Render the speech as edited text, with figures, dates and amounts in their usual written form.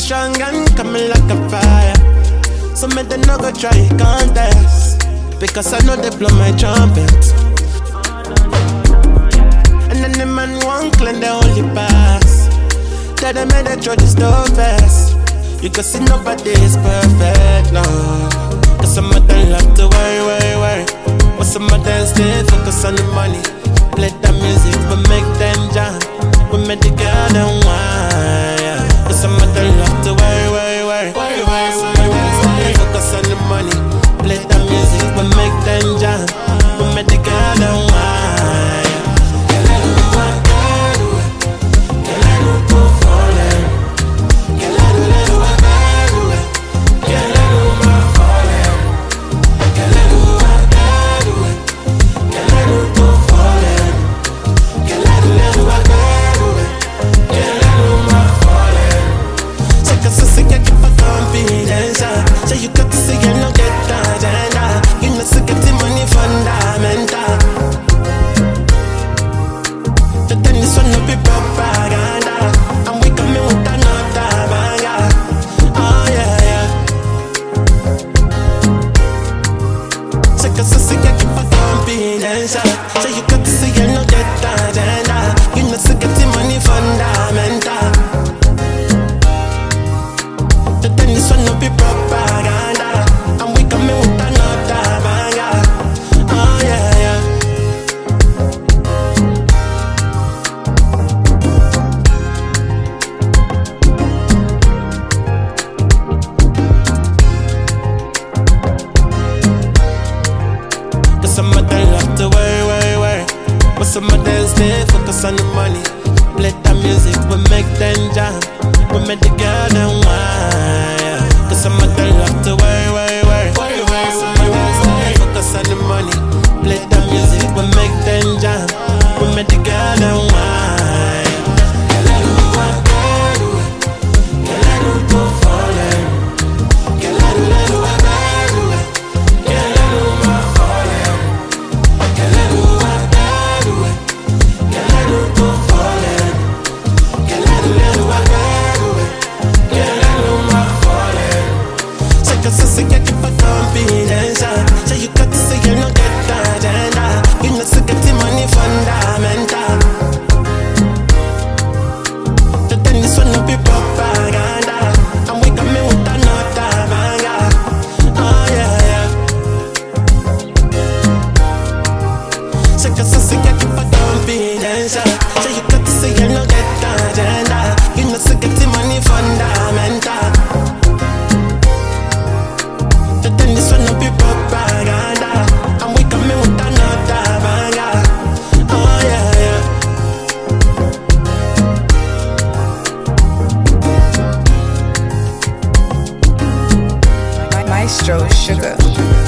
strong and coming like a fire. So me they no go try contest, because I know they blow my trumpet. And then the man won't claim the only pass. Tell them they throw this door fast. You can see nobody is perfect, no. Cause some of them love to worry. But some of them stay focus on the money. Play the music, but make them jam. We make the girl them wine. But some of them love to worry. Some of them stay focus on the money. Play the music, but make them jam. We make the girl them wine. So you got to say you no get agenda. You know so get the money fundamental. But then this one no be propaganda, and we coming with another banger. Oh yeah. So cause I say you keep a confidence. So you got to say you no get agenda. You know so get the money fundamental. But then this one no be propaganda, and we coming with another banger. Oh yeah. Cause some of them love to worry. But some of them stay focus on the money. Play the music, we make them jam. We make the girl them wine. Cause some of them love to worry. Some of them stay focus on the money. Play the music, we make them jam. We make the girl them wine. Cause I say you keep a confidence. So you got to say you no get agenda. You know so get the money fundamental. But then this one no be propaganda, and we coming with another banger. Oh yeah. So cause I say you keep a confidence. So you got to say you no get agenda. You know so get the money fundamental. But then this one no be propaganda, and we coming with another banger. Oh yeah. Maestro Sugar.